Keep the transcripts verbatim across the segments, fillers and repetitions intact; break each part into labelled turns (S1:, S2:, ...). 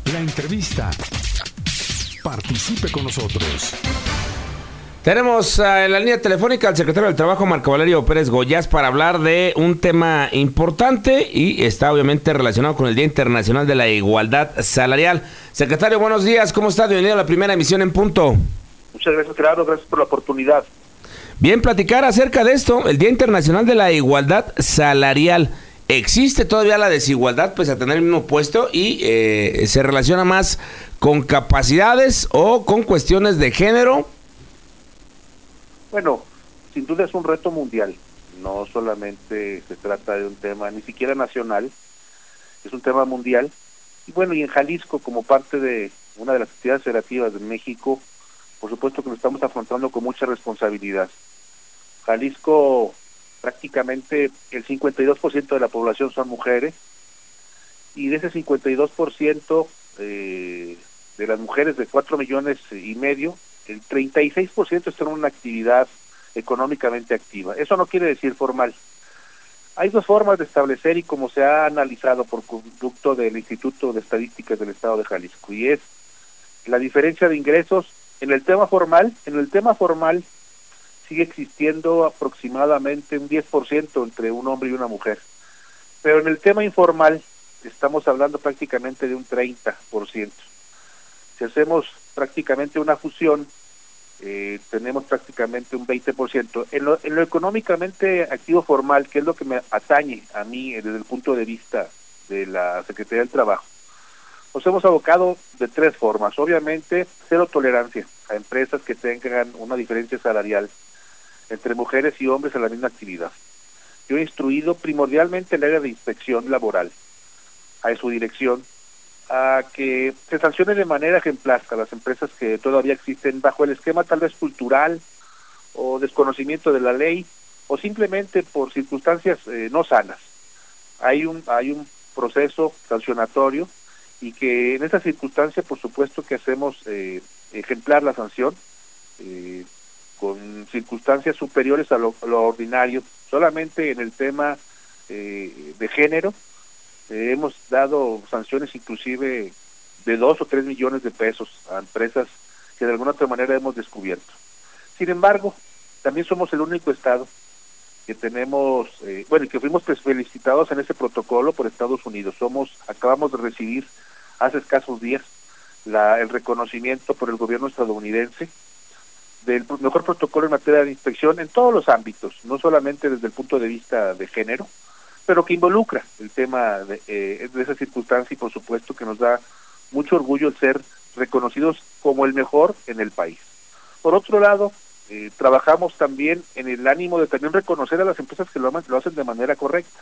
S1: La entrevista. Participe con nosotros.
S2: Tenemos uh, en la línea telefónica al secretario del Trabajo, Marco Valerio Pérez Goyás, para hablar de un tema importante y está obviamente relacionado con el Día Internacional de la Igualdad Salarial. Secretario, buenos días, ¿cómo está? Bienvenido a la primera emisión en punto.
S3: Muchas gracias, Gerardo, gracias por la oportunidad.
S2: Bien, platicar acerca de esto, el Día Internacional de la Igualdad Salarial. ¿Existe todavía la desigualdad pese a tener el mismo puesto y eh, se relaciona más con capacidades o con cuestiones de género?
S3: Bueno, sin duda es un reto mundial, no solamente se trata de un tema ni siquiera nacional, es un tema mundial. Y bueno, y en Jalisco, como parte de una de las actividades federativas de México, por supuesto que lo estamos afrontando con mucha responsabilidad. Jalisco, prácticamente el cincuenta y dos por ciento de la población son mujeres, y de ese cincuenta y dos por ciento eh, de las mujeres de cuatro millones y medio, el treinta y seis por ciento están en una actividad económicamente activa. Eso no quiere decir formal. Hay dos formas de establecer, y como se ha analizado por conducto del Instituto de Estadísticas del Estado de Jalisco, y es la diferencia de ingresos en el tema formal. En el tema formal sigue existiendo aproximadamente un diez por ciento entre un hombre y una mujer, pero en el tema informal estamos hablando prácticamente de un treinta por ciento. Si hacemos prácticamente una fusión, eh, tenemos prácticamente un veinte por ciento. En lo, en lo económicamente activo formal, que es lo que me atañe a mí desde el punto de vista de la Secretaría del Trabajo, nos hemos abocado de tres formas. Obviamente, cero tolerancia a empresas que tengan una diferencia salarial entre mujeres y hombres en la misma actividad. Yo he instruido primordialmente el área de inspección laboral a su dirección a que se sancione de manera ejemplar a las empresas que todavía existen bajo el esquema tal vez cultural o desconocimiento de la ley o simplemente por circunstancias eh, no sanas. Hay un hay un proceso sancionatorio, y que en esa circunstancia por supuesto que hacemos eh, ejemplar la sanción eh, con circunstancias superiores a lo, a lo ordinario. Solamente en el tema eh, de género Eh, hemos dado sanciones inclusive de dos o tres millones de pesos a empresas que de alguna otra manera hemos descubierto. Sin embargo, también somos el único estado que tenemos, eh, bueno, y que fuimos pues, felicitados en ese protocolo por Estados Unidos. Somos, acabamos de recibir hace escasos días la, el reconocimiento por el gobierno estadounidense del mejor protocolo en materia de inspección en todos los ámbitos, no solamente desde el punto de vista de género, pero que involucra el tema de, eh, de esa circunstancia, y por supuesto que nos da mucho orgullo el ser reconocidos como el mejor en el país. Por otro lado, eh, trabajamos también en el ánimo de también reconocer a las empresas que lo, lo hacen de manera correcta.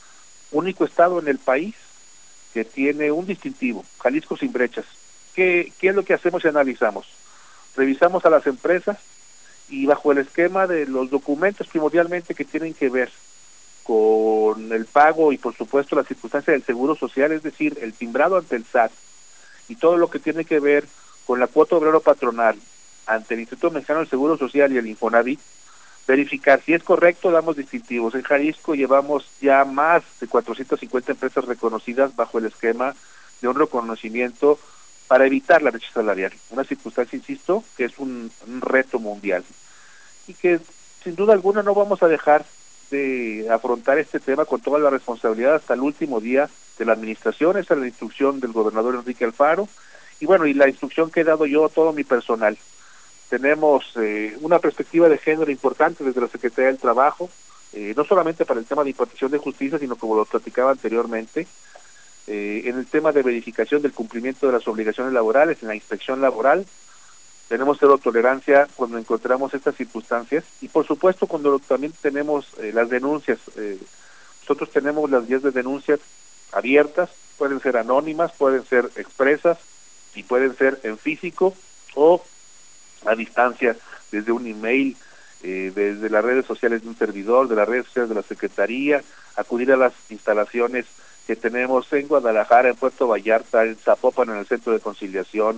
S3: Único estado en el país que tiene un distintivo, Jalisco sin brechas. ¿Qué, qué es lo que hacemos y analizamos? Revisamos a las empresas y bajo el esquema de los documentos primordialmente que tienen que ver con el pago y por supuesto la circunstancia del seguro social, es decir, el timbrado ante el S A T y todo lo que tiene que ver con la cuota obrero patronal ante el Instituto Mexicano del Seguro Social y el Infonavit, verificar si es correcto, damos distintivos. En Jalisco llevamos ya más de cuatrocientas cincuenta empresas reconocidas bajo el esquema de un reconocimiento para evitar la brecha salarial, una circunstancia, insisto, que es un, un reto mundial y que sin duda alguna no vamos a dejar de afrontar este tema con toda la responsabilidad hasta el último día de la administración. Esa es la instrucción del gobernador Enrique Alfaro, y bueno, y la instrucción que he dado yo a todo mi personal. Tenemos eh, una perspectiva de género importante desde la Secretaría del Trabajo, eh, no solamente para el tema de impartición de justicia, sino como lo platicaba anteriormente, eh, en el tema de verificación del cumplimiento de las obligaciones laborales, en la inspección laboral. Tenemos cero tolerancia cuando encontramos estas circunstancias, y por supuesto cuando también tenemos eh, las denuncias. Eh, nosotros tenemos las vías de denuncias abiertas, pueden ser anónimas, pueden ser expresas y pueden ser en físico o a distancia desde un email, eh, desde las redes sociales de un servidor, de las redes sociales de la Secretaría, acudir a las instalaciones que tenemos en Guadalajara, en Puerto Vallarta, en Zapopan, en el Centro de Conciliación,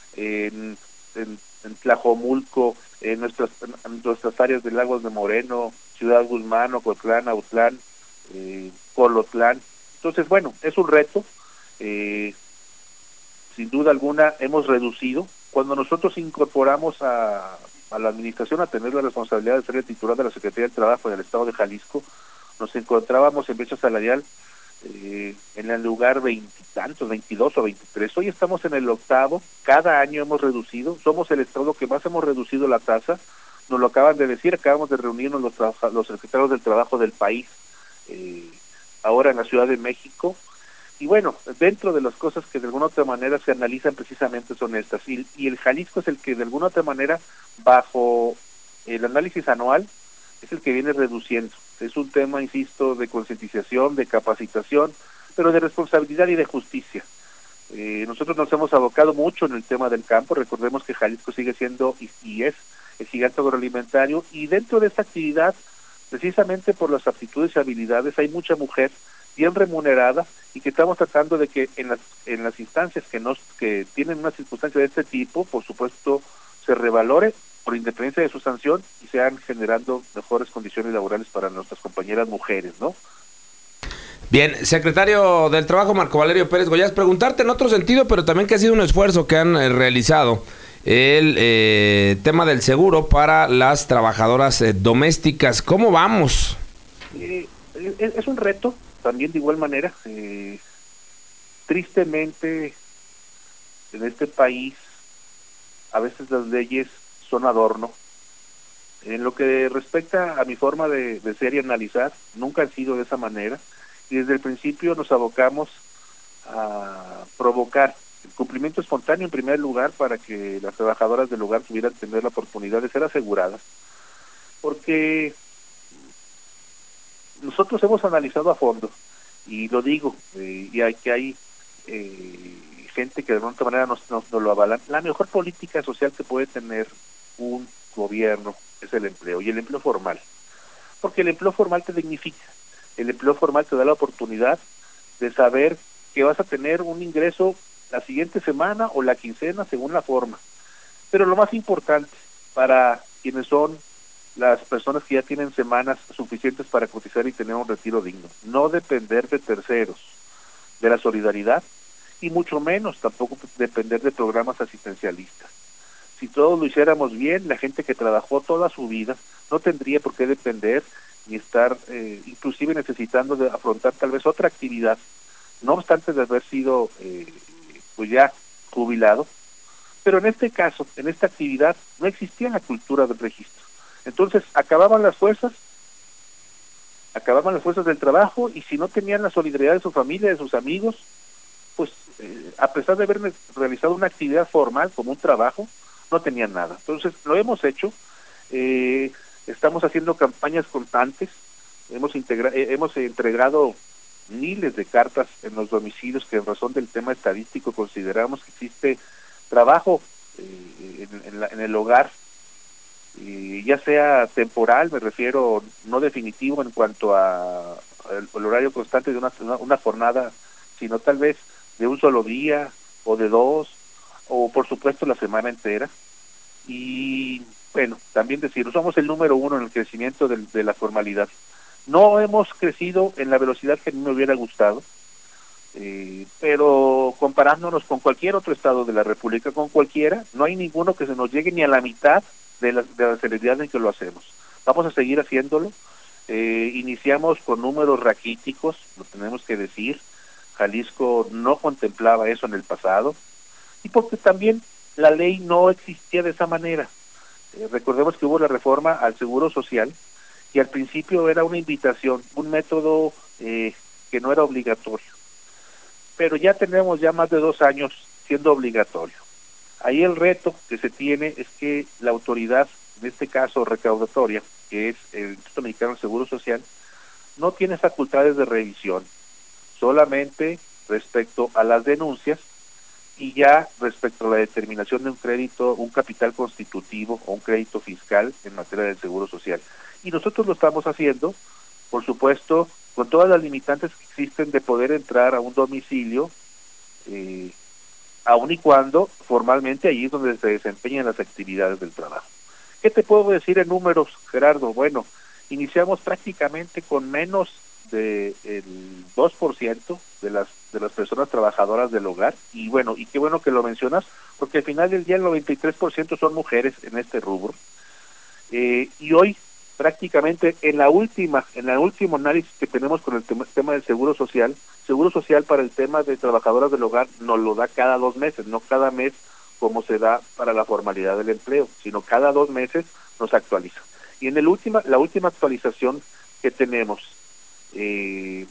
S3: en En, en Tlajomulco, en nuestras en nuestras áreas de Lagos de Moreno, Ciudad Guzmán, Ocotlán, Autlán, eh, Colotlán. Entonces, bueno, es un reto. Eh, sin duda alguna hemos reducido. Cuando nosotros incorporamos a, a la administración a tener la responsabilidad de ser el titular de la Secretaría del Trabajo en el estado de Jalisco, nos encontrábamos en brecha salarial eh, en el lugar veintitantos, veintidós o veintitrés. Hoy estamos en el octavo, cada año hemos reducido, somos el estado que más hemos reducido la tasa, nos lo acaban de decir, acabamos de reunirnos los, los secretarios del trabajo del país, eh, ahora en la Ciudad de México. Y bueno, dentro de las cosas que de alguna otra manera se analizan precisamente son estas. Y, y el Jalisco es el que de alguna otra manera, bajo el análisis anual, es el que viene reduciendo. Es un tema, insisto, de concientización, de capacitación, pero de responsabilidad y de justicia. Eh, nosotros nos hemos abocado mucho en el tema del campo. Recordemos que Jalisco sigue siendo y, y es el gigante agroalimentario, y dentro de esta actividad, precisamente por las aptitudes y habilidades, hay mucha mujer bien remunerada, y que estamos tratando de que en las en las instancias que nos que tienen una circunstancia de este tipo, por supuesto, se revalore por independencia de su sanción y sean generando mejores condiciones laborales para nuestras compañeras mujeres, ¿no?
S2: Bien, secretario del Trabajo, Marco Valerio Pérez Goyás, preguntarte en otro sentido, pero también que ha sido un esfuerzo que han eh, realizado, el eh, tema del seguro para las trabajadoras eh, domésticas. ¿Cómo vamos?
S3: Eh, es, es un reto, también de igual manera. Eh, tristemente, en este país, a veces las leyes son adorno. En lo que respecta a mi forma de, de ser y analizar, nunca han sido de esa manera, y desde el principio nos abocamos a provocar el cumplimiento espontáneo en primer lugar para que las trabajadoras del hogar pudieran tener la oportunidad de ser aseguradas, porque nosotros hemos analizado a fondo, y lo digo, eh, y hay que hay eh, gente que de alguna manera nos, nos, nos lo avalan. La mejor política social que puede tener un gobierno es el empleo, y el empleo formal, porque el empleo formal te dignifica, el empleo formal te da la oportunidad de saber que vas a tener un ingreso la siguiente semana o la quincena según la forma. Pero lo más importante para quienes son las personas que ya tienen semanas suficientes para cotizar y tener un retiro digno, no depender de terceros, de la solidaridad, y mucho menos tampoco depender de programas asistencialistas. Si todos lo hiciéramos bien, la gente que trabajó toda su vida no tendría por qué depender ni estar eh, inclusive necesitando de afrontar tal vez otra actividad, no obstante de haber sido eh, pues ya jubilado. Pero en este caso, en esta actividad, no existía la cultura del registro. Entonces, acababan las fuerzas, acababan las fuerzas del trabajo, y si no tenían la solidaridad de su familia, de sus amigos, pues eh, a pesar de haber realizado una actividad formal como un trabajo, no tenían nada. Entonces, lo hemos hecho, eh, estamos haciendo campañas constantes, hemos, integra eh, hemos entregado miles de cartas en los domicilios que en razón del tema estadístico consideramos que existe trabajo eh, en, en, la, en el hogar, eh, ya sea temporal, me refiero, no definitivo en cuanto a el, el horario constante de una, una, una jornada, sino tal vez de un solo día o de dos, o por supuesto la semana entera. Y bueno, también decir, somos el número uno en el crecimiento de, de la formalidad. No hemos crecido en la velocidad que a mí me hubiera gustado, eh, pero comparándonos con cualquier otro estado de la República, con cualquiera, no hay ninguno que se nos llegue ni a la mitad de la, de la celeridad en que lo hacemos. Vamos a seguir haciéndolo. Eh, iniciamos con números raquíticos, lo tenemos que decir. Jalisco no contemplaba eso en el pasado, y porque también la ley no existía de esa manera. Eh, recordemos que hubo la reforma al Seguro Social, y al principio era una invitación, un método eh, que no era obligatorio. Pero ya tenemos ya más de dos años siendo obligatorio. Ahí el reto que se tiene es que la autoridad, en este caso recaudatoria, que es el Instituto Mexicano del Seguro Social, no tiene facultades de revisión, solamente respecto a las denuncias, y ya respecto a la determinación de un crédito, un capital constitutivo o un crédito fiscal en materia del Seguro Social. Y nosotros lo estamos haciendo, por supuesto, con todas las limitantes que existen de poder entrar a un domicilio, eh, aun y cuando formalmente allí es donde se desempeñan las actividades del trabajo. ¿Qué te puedo decir en números, Gerardo? Bueno, iniciamos prácticamente con menos de el dos por ciento de las de las personas trabajadoras del hogar, y bueno, y qué bueno que lo mencionas, porque al final del día el noventa y tres por ciento son mujeres en este rubro. Eh, y hoy prácticamente en la última, en el último análisis que tenemos con el tema, tema del Seguro Social, Seguro Social para el tema de trabajadoras del hogar nos lo da cada dos meses, no cada mes como se da para la formalidad del empleo, sino cada dos meses nos actualiza. Y en el última, la última actualización que tenemos eh,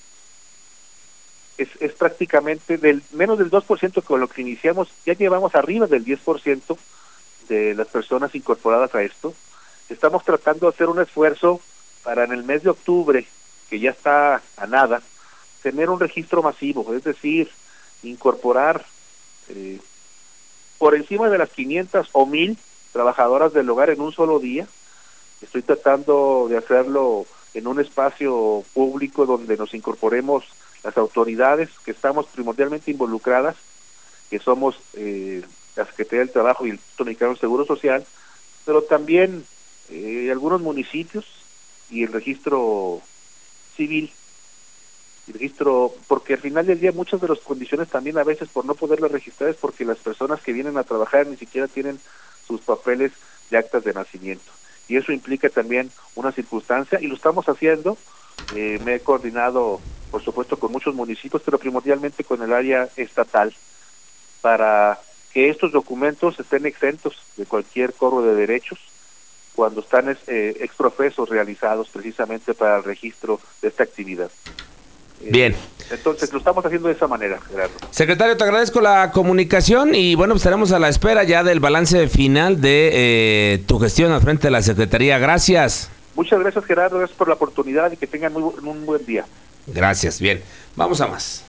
S3: es, es prácticamente del menos del dos por ciento con lo que iniciamos, ya llevamos arriba del diez por ciento de las personas incorporadas a esto. Estamos tratando de hacer un esfuerzo para en el mes de octubre, que ya está a nada, tener un registro masivo, es decir, incorporar eh, por encima de las quinientas o mil trabajadoras del hogar en un solo día. Estoy tratando de hacerlo en un espacio público donde nos incorporemos las autoridades que estamos primordialmente involucradas, que somos eh, la Secretaría del Trabajo y el Instituto Mexicano del Seguro Social, pero también eh, algunos municipios y el registro civil, el registro, porque al final del día muchas de las condiciones también a veces por no poderlas registrar es porque las personas que vienen a trabajar ni siquiera tienen sus papeles de actas de nacimiento. Y eso implica también una circunstancia, y lo estamos haciendo. Eh, me he coordinado, por supuesto, con muchos municipios, pero primordialmente con el área estatal, para que estos documentos estén exentos de cualquier cobro de derechos cuando están eh, exprofesos realizados precisamente para el registro de esta actividad.
S2: Bien.
S3: Eh, entonces lo estamos haciendo de esa manera, Gerardo.
S2: Secretario, te agradezco la comunicación y bueno, pues estaremos a la espera ya del balance final de eh, tu gestión al frente de la Secretaría. Gracias.
S3: Muchas gracias, Gerardo, gracias por la oportunidad y que tengan muy, un buen día.
S2: Gracias, bien. Vamos a más.